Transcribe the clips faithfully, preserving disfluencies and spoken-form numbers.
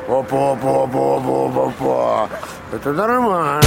Опа, опа, опа, опа, опа. Это нормально.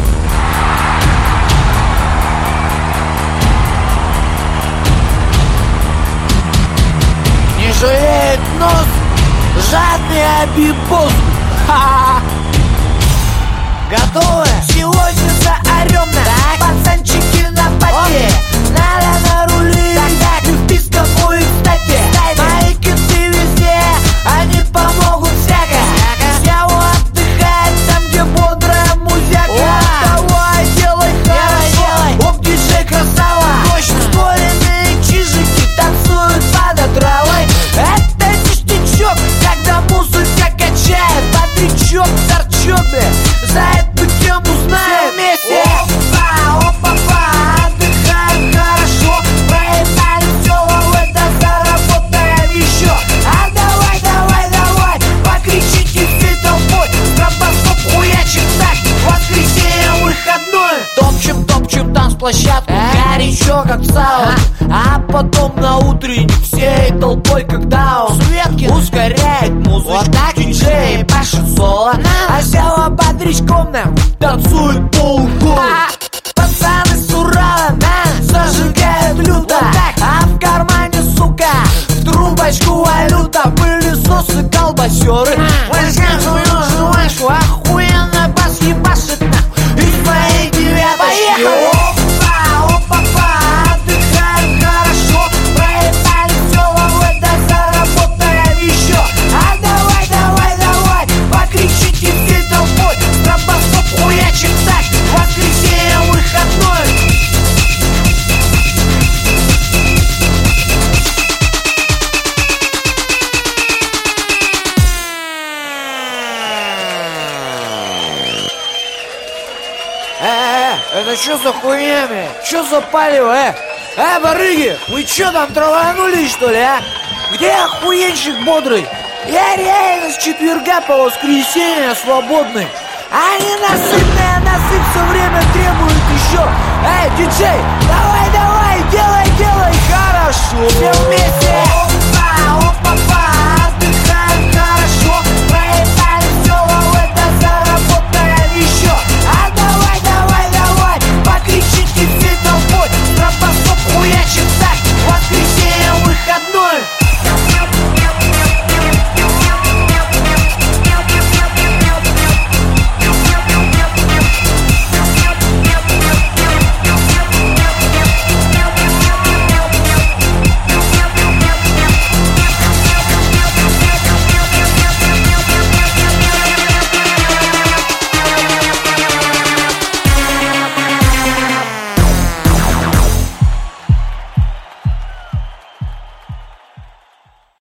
Не жалеет нос жадный обибос. Ха-ха. Готовы? Сегодня заорем на пацанчики на пати. Надо на рули, тогда ты вписка будет кстати. Мои кенты везде, они помогут всяко. Сява отдыхает там, где бодрая музяка. Давай, делай хорошо, оп, диджей красава. Ускоренные чижики танцуют под травой. Это ништячок, когда музыка качает. Бодрячок, торчок, за эту тему знаем вместе. Опа, опа, отдыхаем хорошо. Проебали все, а в это заработаем еще. А давай, давай, давай, покричите всей толпой. Стробоскоп хуячит так, воскресенье выходной. Топчем, топчем танцплощадку, горячо как сауна. А потом на утренник всей толпой, когда он ускоряет музыку. Вот так диджей пашет соло, а Сява бодрячком нам танцует полгода. Пацаны с Урала зажигают люто, а в кармане, сука, в трубочку валюта. Пылесосы, колбасеры, возьмем свою жвачку. Охуенно бас ебашит нам из моей девяточки. Опа, опа, отдыхаем хорошо. Проебали все, а в это заработаем еще. А давай, давай, давай, покричите всей толпой. Стробоскоп хуячит так, воскресенье выходной. Э, э, это что за хуйня, бля? Что за палево, э? Э, барыги, вы что там траванулись, что ли, а? Где охуенщик бодрый? Я реально с четверга по воскресенье свободный. А ненасытная насыпь все время требует еще. Эй, диджей, давай, давай, делай, делай, хорошо. Все вместе.